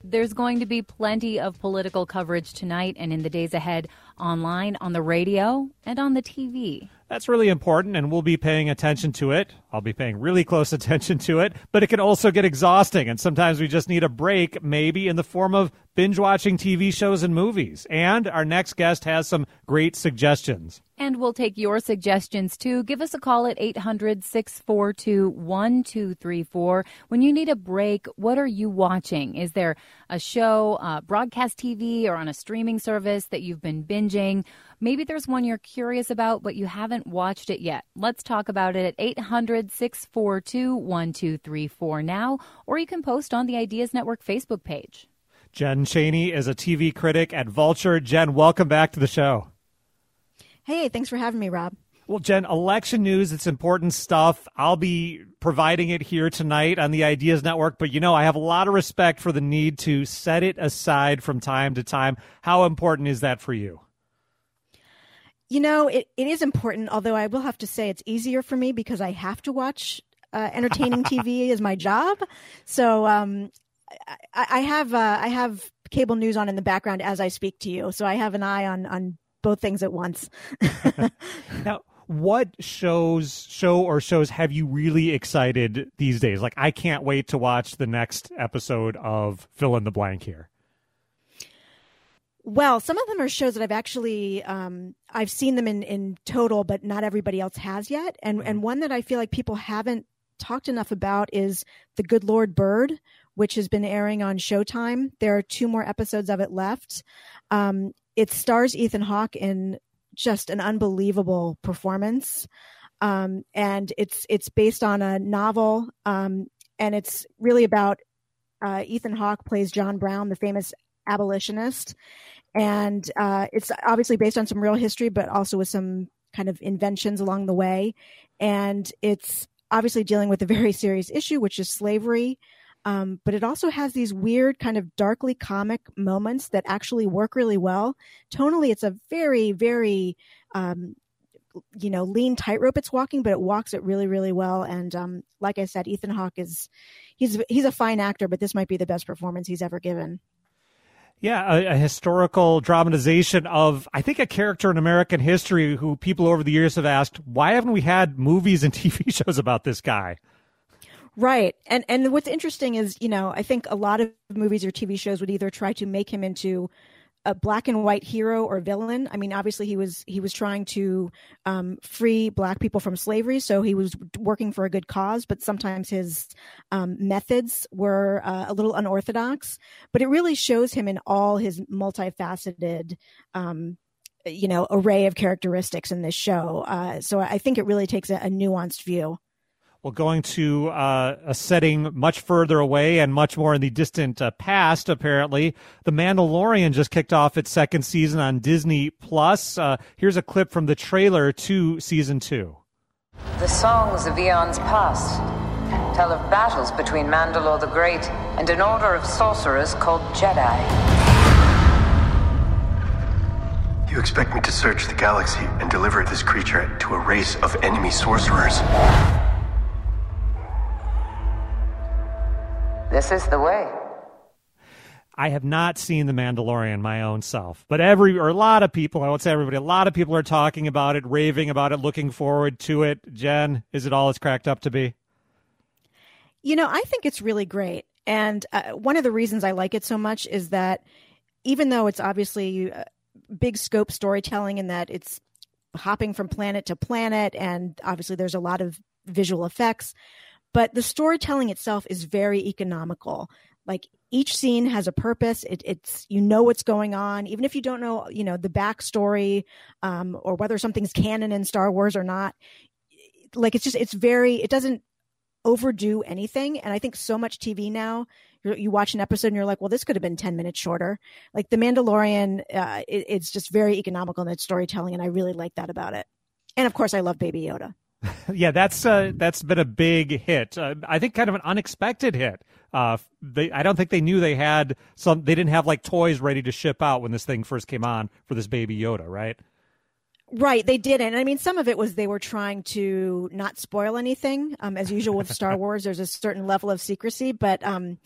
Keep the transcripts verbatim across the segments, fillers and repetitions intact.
There's going to be plenty of political coverage tonight and in the days ahead online, on the radio, and on the T V. That's really important, and we'll be paying attention to it. I'll be paying really close attention to it, but it can also get exhausting, and sometimes we just need a break, maybe in the form of binge-watching T V shows and movies. And our next guest has some great suggestions. And we'll take your suggestions, too. Give us a call at eight hundred, six four two, one two three four. When you need a break, what are you watching? Is there a show, uh, broadcast T V, or on a streaming service that you've been binging? Maybe there's one you're curious about, but you haven't watched it yet. Let's talk about it at eight hundred, six four two, one two three four now, or you can post on the Ideas Network Facebook page. Jen Chaney is a T V critic at Vulture. Jen, welcome back to the show. Hey, thanks for having me, Rob. Well, Jen, election news, it's important stuff. I'll be providing it here tonight on the Ideas Network, but you know, I have a lot of respect for the need to set it aside from time to time. How important is that for you? You know, it, it is important, although I will have to say it's easier for me because I have to watch uh, entertaining T V as my job. So um, I, I have uh, I have cable news on in the background as I speak to you. So I have an eye on, on both things at once. Now, what shows, show or shows have you really excited these days? Like, I can't wait to watch the next episode of Fill in the Blank here. Well, some of them are shows that I've actually, um, I've seen them in, in total, but not everybody else has yet. And, and one that I feel like people haven't talked enough about is The Good Lord Bird, which has been airing on Showtime. There are two more episodes of it left. Um, it stars Ethan Hawke in just an unbelievable performance. Um, and it's, it's based on a novel. Um, and it's really about, uh, Ethan Hawke plays John Brown, the famous abolitionist. And, uh, it's obviously based on some real history, but also with some kind of inventions along the way. And it's obviously dealing with a very serious issue, which is slavery. Um, but it also has these weird kind of darkly comic moments that actually work really well. Tonally, it's a very, very, um, you know, lean tightrope it's walking, but it walks it really, really well. And um, like I said, Ethan Hawke is, he's he's a fine actor, but this might be the best performance he's ever given. Yeah, a, a historical dramatization of, I think, a character in American history who people over the years have asked, why haven't we had movies and T V shows about this guy? Right. And and what's interesting is, you know, I think a lot of movies or T V shows would either try to make him into a black and white hero or villain. I mean, obviously he was he was trying to um, free black people from slavery. So he was working for a good cause, but sometimes his um, methods were uh, a little unorthodox. But it really shows him in all his multifaceted um you know, array of characteristics in this show. Uh, so I think it really takes a, a nuanced view. Well, going to uh, a setting much further away and much more in the distant uh, past, apparently. The Mandalorian just kicked off its second season on Disney Plus. Uh, here's a clip from the trailer to season two. The songs of eons past tell of battles between Mandalore the Great and an order of sorcerers called Jedi. You expect me to search the galaxy and deliver this creature to a race of enemy sorcerers? This is the way. I have not seen The Mandalorian my own self, but every, or a lot of people, I won't say everybody, a lot of people are talking about it, raving about it, looking forward to it. Jen, is it all it's cracked up to be? You know, I think it's really great. And uh, one of the reasons I like it so much is that even though it's obviously uh, big scope storytelling in that it's hopping from planet to planet, and obviously there's a lot of visual effects, but the storytelling itself is very economical. Like each scene has a purpose. It, it's, you know what's going on, even if you don't know, you know, the backstory um, or whether something's canon in Star Wars or not. Like it's just, it's very, it doesn't overdo anything. And I think so much T V now, you you watch an episode and you're like, well, this could have been ten minutes shorter. Like The Mandalorian, uh, it, it's just very economical in its storytelling. And I really like that about it. And of course I love Baby Yoda. Yeah, that's uh, that's been a big hit. Uh, I think kind of an unexpected hit. Uh, they, I don't think they knew they had some. They didn't have like toys ready to ship out when this thing first came on for this Baby Yoda, right? Right, they didn't. I mean, some of it was they were trying to not spoil anything. Um, as usual with Star Wars, there's a certain level of secrecy. But um,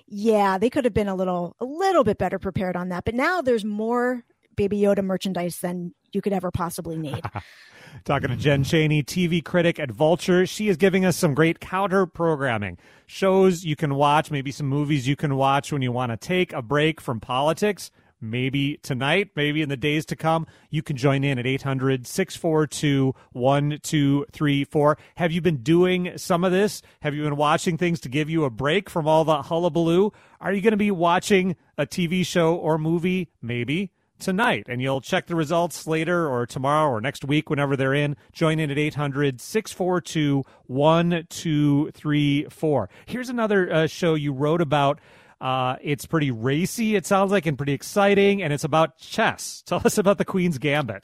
Yeah, they could have been a little a little bit better prepared on that. But now there's more Baby Yoda merchandise than you could ever possibly need. Talking to Jen Chaney, T V critic at Vulture. She is giving us some great counter programming. Shows you can watch, maybe some movies you can watch when you want to take a break from politics. Maybe tonight, maybe in the days to come, you can join in at eight hundred, six four two, one two three four. Have you been doing some of this? Have you been watching things to give you a break from all the hullabaloo? Are you going to be watching a T V show or movie? Maybe tonight, and you'll check the results later or tomorrow or next week whenever they're in. Join in at eight hundred, six four two, one two three four. Here's another uh, show you wrote about. Uh, it's pretty racy, it sounds like, and pretty exciting, and it's about chess. Tell us about the Queen's Gambit.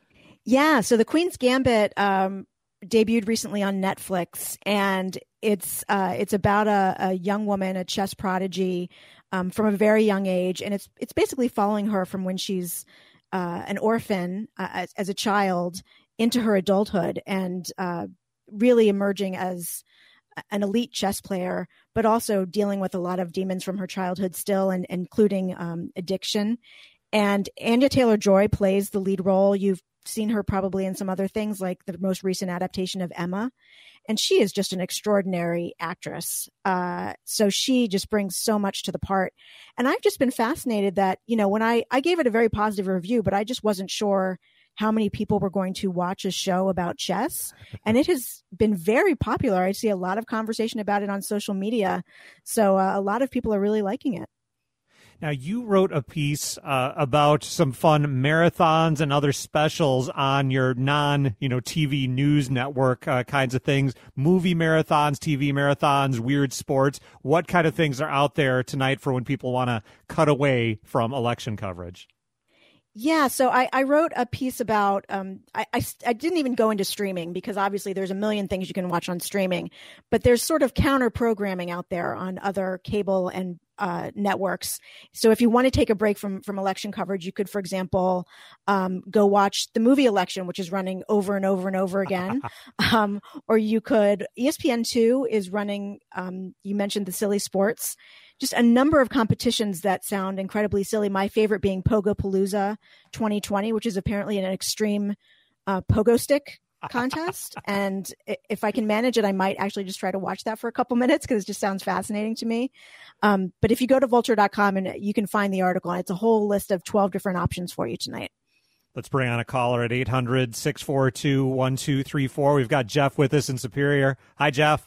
Yeah, so the Queen's Gambit um, debuted recently on Netflix, and it's uh, it's about a, a young woman, a chess prodigy, um, from a very young age, and it's it's basically following her from when she's uh, an orphan uh, as, as a child into her adulthood, and uh, really emerging as an elite chess player, but also dealing with a lot of demons from her childhood still, and including um, addiction. And Anya Taylor-Joy plays the lead role. You've seen her probably in some other things, like the most recent adaptation of Emma. And she is just an extraordinary actress. Uh, so she just brings so much to the part. And I've just been fascinated that, you know, when I, I gave it a very positive review, but I just wasn't sure how many people were going to watch a show about chess. And it has been very popular. I see a lot of conversation about it on social media. So uh, a lot of people are really liking it. Now, you wrote a piece uh, about some fun marathons and other specials on your non, you know, T V news network uh, kinds of things, movie marathons, T V marathons, weird sports. What kind of things are out there tonight for when people want to cut away from election coverage? Yeah, so I, I wrote a piece about, um, I, I, I didn't even go into streaming because obviously there's a million things you can watch on streaming, but there's sort of counter programming out there on other cable and uh, networks. So if you want to take a break from, from election coverage, you could, for example, um, go watch the movie Election, which is running over and over and over again. um, or you could, E S P N two is running, um, you mentioned the silly sports, just a number of competitions that sound incredibly silly. My favorite being Pogopalooza twenty twenty, which is apparently an extreme uh, pogo stick contest. And if I can manage it, I might actually just try to watch that for a couple minutes because it just sounds fascinating to me. Um, but if you go to vulture dot com and you can find the article, and it's a whole list of twelve different options for you tonight. Let's bring on a caller at eight hundred, six four two, one two three four. We've got Jeff with us in Superior. Hi, Jeff.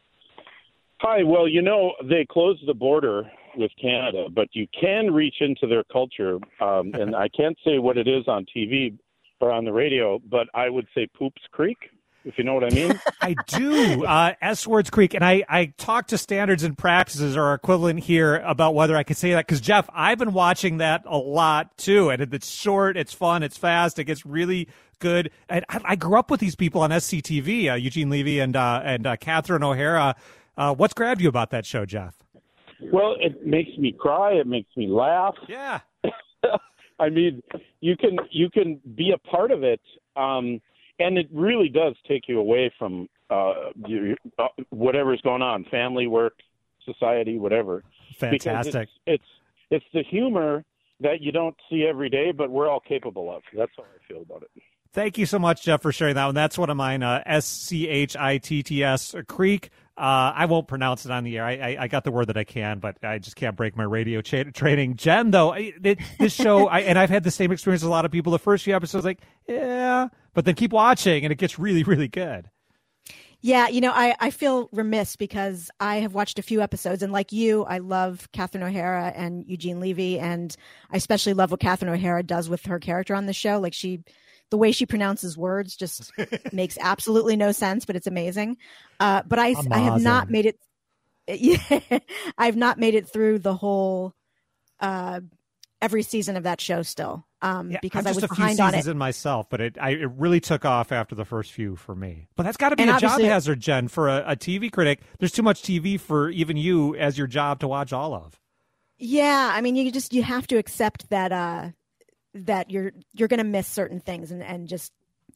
Hi. Well, you know, they closed the border with Canada, but you can reach into their culture. Um, and I can't say what it is on T V or on the radio, but I would say Poops Creek, if you know what I mean. I do. Uh, S Words Creek. And I, I talked to Standards and Practices, or equivalent here, about whether I could say that. Because, Jeff, I've been watching that a lot, too. And it's short, it's fun, it's fast, it gets really good. And I, I grew up with these people on S C T V, uh, Eugene Levy and, uh, and uh, Catherine O'Hara. Uh, what's grabbed you about that show, Jeff? Well, it makes me cry. It makes me laugh. Yeah. I mean, you can you can be a part of it, um, and it really does take you away from uh, you, uh, whatever's going on, family, work, society, whatever. Fantastic. It's, it's it's the humor that you don't see every day, but we're all capable of. That's how I feel about it. Thank you so much, Jeff, for sharing that one. That's one of mine, uh, S C H I T T S, Creek. Uh, I won't pronounce it on the air. I, I, I got the word that I can, but I just can't break my radio cha- training. Jen, though, I, it, this show, I, and I've had the same experience as a lot of people. The first few episodes, like, yeah, but then keep watching, and it gets really, really good. Yeah, you know, I, I feel remiss because I have watched a few episodes, and like you, I love Catherine O'Hara and Eugene Levy, and I especially love what Catherine O'Hara does with her character on the show. Like she... The way she pronounces words just makes absolutely no sense, but it's amazing. Uh, but I, I have not made it. Yeah, I've not made it through the whole uh, every season of that show still um, yeah, because I'm I just was a few behind seasons on it in myself. But it I, it really took off after the first few for me. But that's got to be and a job hazard, Jen, for a, a T V critic. There's too much T V for even you as your job to watch all of. Yeah, I mean, you just you have to accept that. Uh, that you're you're going to miss certain things and, and just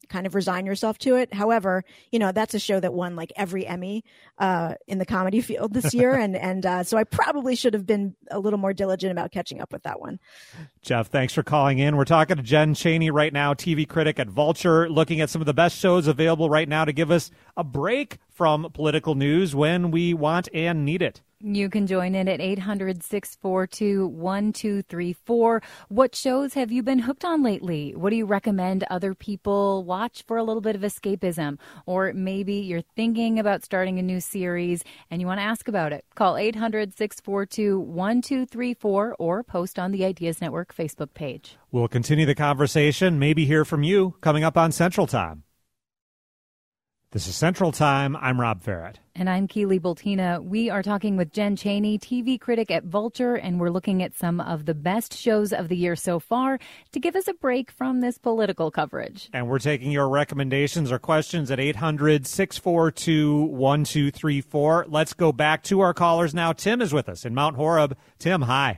kind of resign yourself to it. However, you know, that's a show that won like every Emmy uh, in the comedy field this year. and and uh, so I probably should have been a little more diligent about catching up with that one. Jeff, thanks for calling in. We're talking to Jen Chaney right now, T V critic at Vulture, looking at some of the best shows available right now to give us a break from political news when we want and need it. You can join in at eight hundred, six four two, one two three four. What shows have you been hooked on lately? What do you recommend other people watch for a little bit of escapism? Or maybe you're thinking about starting a new series and you want to ask about it. Call eight hundred, six four two, one two three four or post on the Ideas Network Facebook page. We'll continue the conversation, maybe hear from you, coming up on Central Time. This is Central Time. I'm Rob Farrett. And I'm Keely Bultina. We are talking with Jen Chaney, T V critic at Vulture, and we're looking at some of the best shows of the year so far to give us a break from this political coverage. And we're taking your recommendations or questions at eight hundred, six four two, one two three four. Let's go back to our callers now. Tim is with us in Mount Horeb. Tim, hi.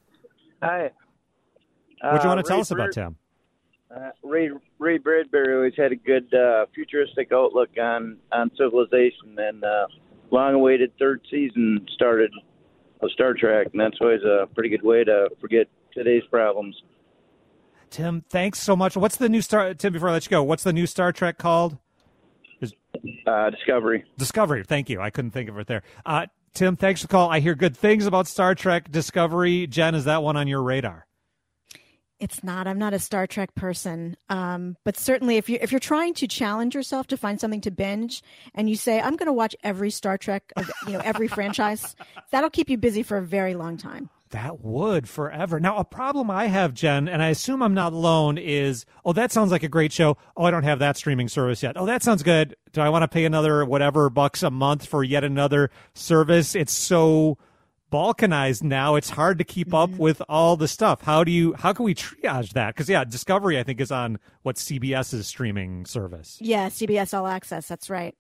Hi. What do you want to uh, tell us Ray about, Bird, Tim? Uh, Ray Ray Bradbury always had a good uh, futuristic outlook on, on civilization, and uh, long-awaited third season started of Star Trek, and that's always a pretty good way to forget today's problems. Tim, thanks so much. What's the new Star? Tim, before I let you go, what's the new Star Trek called? Is... Uh, Discovery. Discovery. Thank you. I couldn't think of it there. Uh, Tim, thanks for the call. I hear good things about Star Trek Discovery. Jen, is that one on your radar? It's not. I'm not a Star Trek person, um, but certainly if you if you're trying to challenge yourself to find something to binge, and you say I'm going to watch every Star Trek, of, you know, every franchise, that'll keep you busy for a very long time. That would forever. Now, a problem I have, Jen, and I assume I'm not alone, is oh, that sounds like a great show. Oh, I don't have that streaming service yet. Oh, that sounds good. Do I want to pay another whatever bucks a month for yet another service? It's so balkanized now. It's hard to keep up with all the stuff. How do you, how can we triage that? Because, yeah, Discovery, I think, is on what CBS's streaming service. Yeah, C B S All Access. That's right.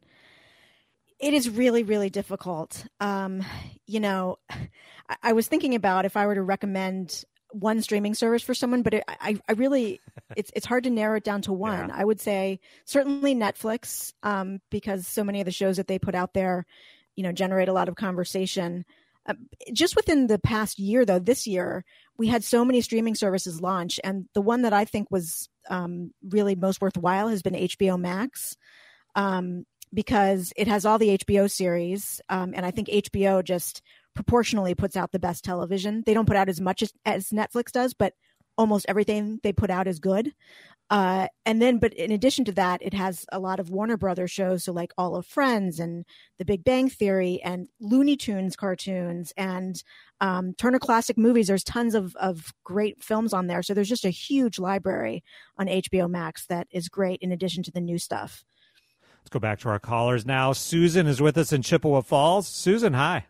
It is really, really difficult. Um, you know, I, I was thinking about if I were to recommend one streaming service for someone, but it, I, I really, it's it's hard to narrow it down to one. Yeah. I would say certainly Netflix, um, because so many of the shows that they put out there, you know, generate a lot of conversation. Uh, just within the past year, though, this year, we had so many streaming services launch. And the one that I think was um, really most worthwhile has been H B O Max, um, because it has all the H B O series. Um, and I think H B O just proportionally puts out the best television. They don't put out as much as, as Netflix does, but almost everything they put out is good. Uh, and then, but in addition to that, it has a lot of Warner Brothers shows. So like All of Friends and The Big Bang Theory and Looney Tunes cartoons and um, Turner Classic Movies. There's tons of, of great films on there. So there's just a huge library on H B O Max that is great in addition to the new stuff. Let's go back to our callers now. Susan is with us in Chippewa Falls. Susan, hi.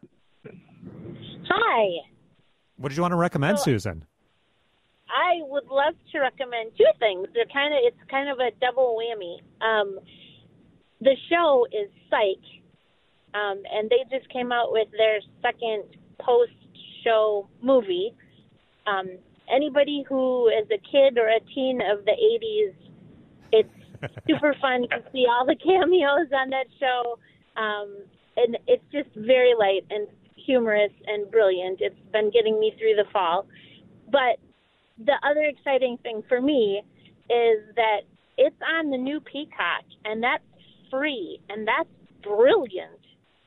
Hi. What did you want to recommend, so, Susan? I would love to recommend two things. They're kind of it's kind of a double whammy. Um, the show is Psych, um, and they just came out with their second post-show movie. Um, anybody who is a kid or a teen of the eighties, it's super fun to see all the cameos on that show, um, and it's just very light and humorous and brilliant. It's been getting me through the fall, but the other exciting thing for me is that it's on the new Peacock, and that's free, and that's brilliant.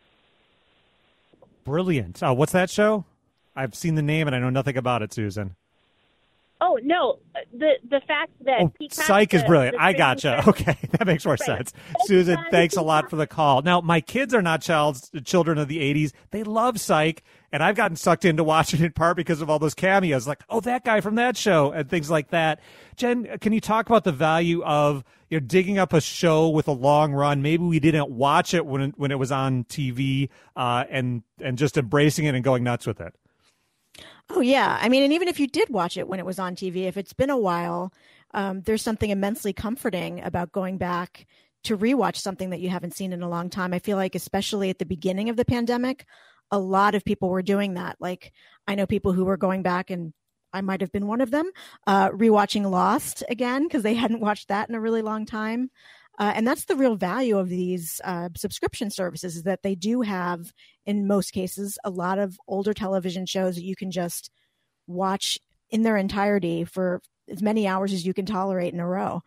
Brilliant. Uh, what's that show? I've seen the name, and I know nothing about it, Susan. Oh, no, the the fact that oh, Peacock... Psych is the, brilliant. the I gotcha. Okay, that makes more right. sense. It's Susan, on thanks a Peacock. lot for the call. Now, my kids are not child's, children of the eighties. They love Psych, and I've gotten sucked into watching it in part because of all those cameos, like, oh, that guy from that show, and things like that. Jen, can you talk about the value of you know digging up a show with a long run? Maybe we didn't watch it when it, when it was on T V, uh, and and just embracing it and going nuts with it. Oh, yeah. I mean, and even if you did watch it when it was on T V, if it's been a while, um, there's something immensely comforting about going back to rewatch something that you haven't seen in a long time. I feel like, especially at the beginning of the pandemic, a lot of people were doing that. Like, I know people who were going back and I might have been one of them, uh, rewatching Lost again because they hadn't watched that in a really long time. Uh, and that's the real value of these uh, subscription services, is that they do have, in most cases, a lot of older television shows that you can just watch in their entirety for as many hours as you can tolerate in a row.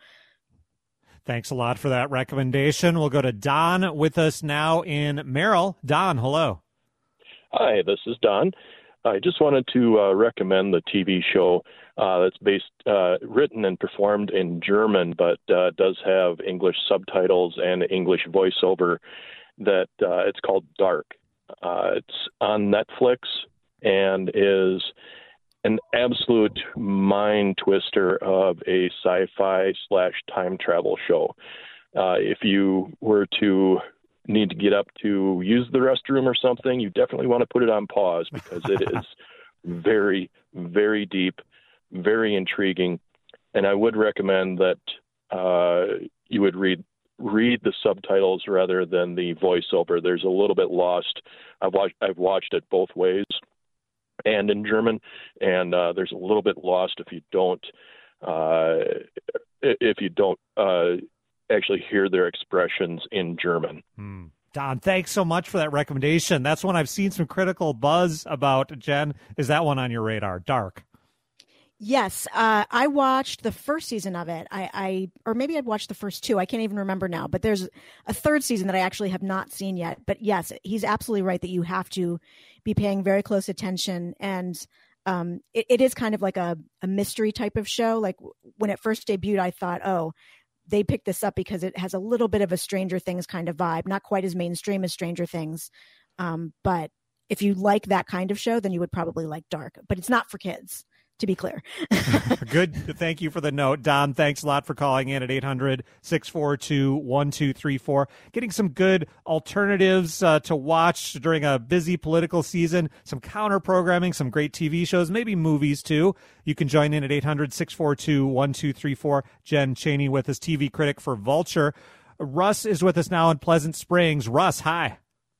Thanks a lot for that recommendation. We'll go to Don with us now in Merrill. Don, hello. Hi, this is Don. I just wanted to uh, recommend the T V show uh, that's based, uh, written and performed in German, but uh, does have English subtitles and English voiceover. That uh, it's called Dark. Uh, it's on Netflix and is an absolute mind twister of a sci-fi slash time travel show. Uh, if you were to need to get up to use the restroom or something, you definitely want to put it on pause because it is very, very deep, very intriguing. And I would recommend that uh, you would read read the subtitles rather than the voiceover. There's a little bit lost. I've watched I've watched it both ways and in German, and uh, there's a little bit lost if you don't uh, if you don't uh, actually hear their expressions in German. Hmm. Don, thanks so much for that recommendation. That's one I've seen some critical buzz about. Jen, is that one on your radar? Dark. Yes, uh, I watched the first season of it. I, I, or maybe I'd watched the first two. I can't even remember now. But there's a third season that I actually have not seen yet. But yes, he's absolutely right that you have to be paying very close attention. And um, it, it is kind of like a, a mystery type of show. Like when it first debuted, I thought, oh, they picked this up because it has a little bit of a Stranger Things kind of vibe, not quite as mainstream as Stranger Things. Um, but if you like that kind of show, then you would probably like Dark. But it's not for kids, to be clear. Good. Thank you for the note. Don, thanks a lot for calling in at eight hundred, six four two, one two three four. Getting some good alternatives uh, to watch during a busy political season, some counter programming, some great T V shows, maybe movies too. You can join in at eight hundred, six four two, one two three four. Jen Chaney with us, T V critic for Vulture. Russ is with us now in Pleasant Springs. Russ, hi.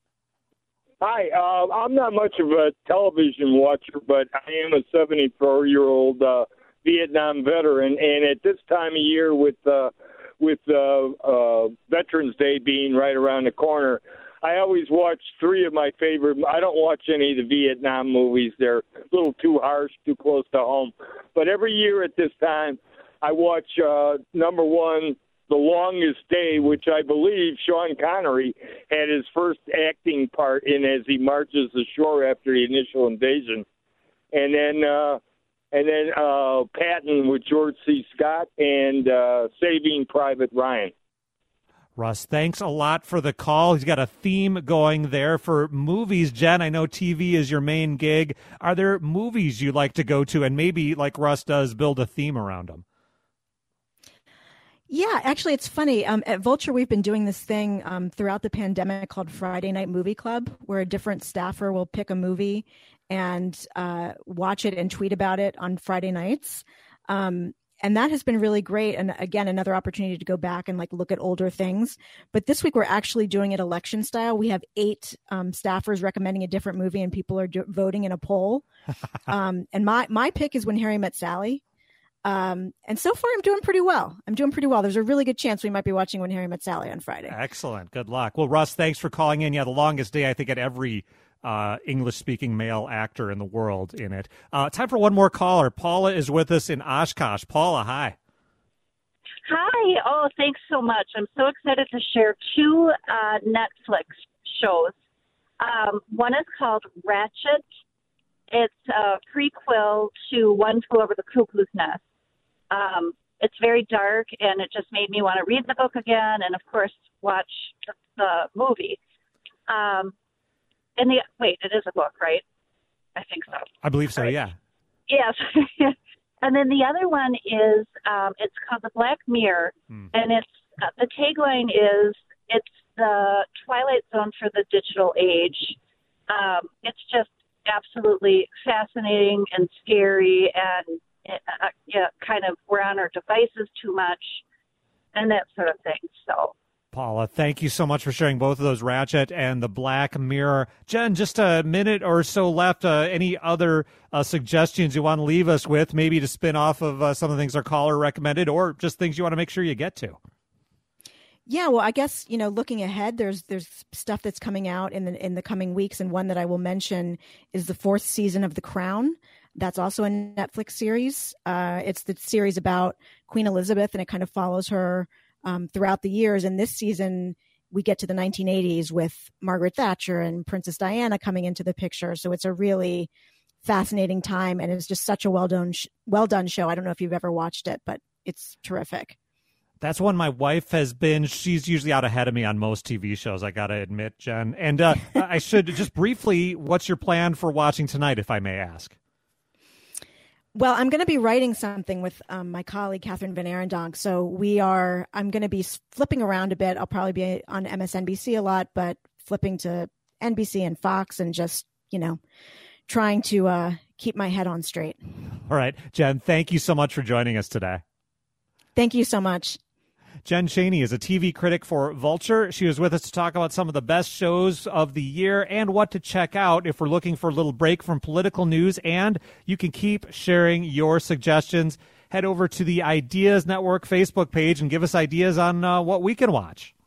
Hi, uh, I'm not much of a television watcher, but I am a seventy-four-year-old uh, Vietnam veteran, and at this time of year, with uh, with uh, uh, Veterans Day being right around the corner, I always watch three of my favorite. I don't watch any of the Vietnam movies; they're a little too harsh, too close to home. But every year at this time, I watch uh, number one, The Longest Day, which I believe Sean Connery had his first acting part in as he marches ashore after the initial invasion. And then uh, and then uh, Patton with George C. Scott and uh, Saving Private Ryan. Russ, thanks a lot for the call. He's got a theme going there for movies. Jen, I know T V is your main gig. Are there movies you like to go to and maybe, like Russ does, build a theme around them? Yeah, actually, it's funny. Um, at Vulture, we've been doing this thing um, throughout the pandemic called Friday Night Movie Club, where a different staffer will pick a movie and uh, watch it and tweet about it on Friday nights. Um, and that has been really great. And again, another opportunity to go back and like look at older things. But this week, we're actually doing it election style. We have eight um, staffers recommending a different movie, and people are do- voting in a poll. um, and my my pick is When Harry Met Sally. Um, and so far I'm doing pretty well. I'm doing pretty well. There's a really good chance we might be watching When Harry Met Sally on Friday. Excellent. Good luck. Well, Russ, thanks for calling in. Yeah, The Longest Day, I think, had every uh, English-speaking male actor in the world in it. Uh, time for one more caller. Paula is with us in Oshkosh. Paula, hi. Hi. Oh, thanks so much. I'm so excited to share two uh, Netflix shows. Um, one is called Ratchet. It's a prequel to One Flew Over the Cuckoo's Nest. Um, it's very dark, and it just made me want to read the book again and, of course, watch the, the movie. Um, and the wait, it is a book, right? I think so. I believe so, right. yeah. Yes. And then the other one is, um, it's called The Black Mirror, hmm. and it's uh, the tagline is, it's the Twilight Zone for the digital age. Um, it's just absolutely fascinating and scary, and uh, yeah, kind of we're on our devices too much and that sort of thing. So Paula, thank you so much for sharing both of those, Ratched and the Black Mirror. Jen, just a minute or so left. Uh, any other uh, suggestions you want to leave us with, maybe to spin off of uh, some of the things our caller recommended, or just things you want to make sure you get to? Yeah, well, I guess, you know, looking ahead, there's there's stuff that's coming out in the in the coming weeks, and one that I will mention is the fourth season of The Crown. That's also a Netflix series. Uh, it's the series about Queen Elizabeth, and it kind of follows her Um, throughout the years. And this season, we get to the nineteen eighties with Margaret Thatcher and Princess Diana coming into the picture. So it's a really fascinating time, and it's just such a well done, sh- well done show. I don't know if you've ever watched it, but it's terrific. That's one my wife has been. She's usually out ahead of me on most T V shows, I got to admit, Jen. And uh, I should just briefly, what's your plan for watching tonight, if I may ask? Well, I'm going to be writing something with um, my colleague, Catherine Van Arendonk. So we are, I'm going to be flipping around a bit. I'll probably be on M S N B C a lot, but flipping to N B C and Fox and just, you know, trying to uh, keep my head on straight. All right. Jen, thank you so much for joining us today. Thank you so much. Jen Chaney is a T V critic for Vulture. She was with us to talk about some of the best shows of the year and what to check out if we're looking for a little break from political news. And you can keep sharing your suggestions. Head over to the Ideas Network Facebook page and give us ideas on uh, what we can watch.